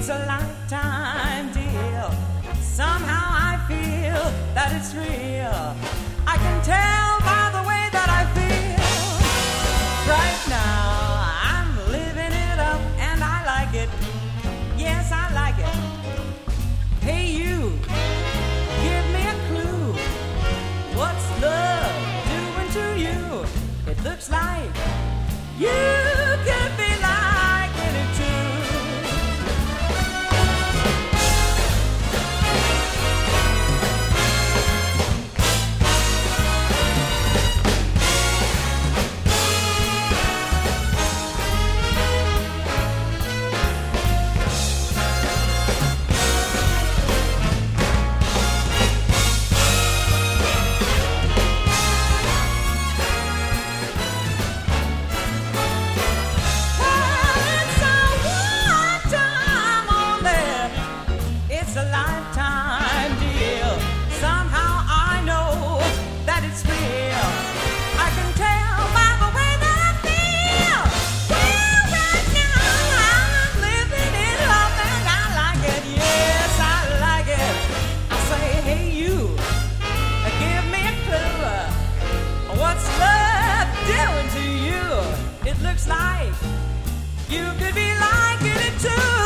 It's a lifetime deal. Somehow I feel that it's real. I can tell by the way that I feel. Right now I'm living it up and I like it. Yes, I like it. Hey you, give me a clue. What's love doing to you? It looks like you could be liking it too. It's a lifetime deal. Somehow I know that it's real. I can tell by the way that I feel. Well, right now I'm living it up and I like it. Yes, I like it. I say, hey you, give me a clue. What's love doing to you? It looks like you could be liking it too.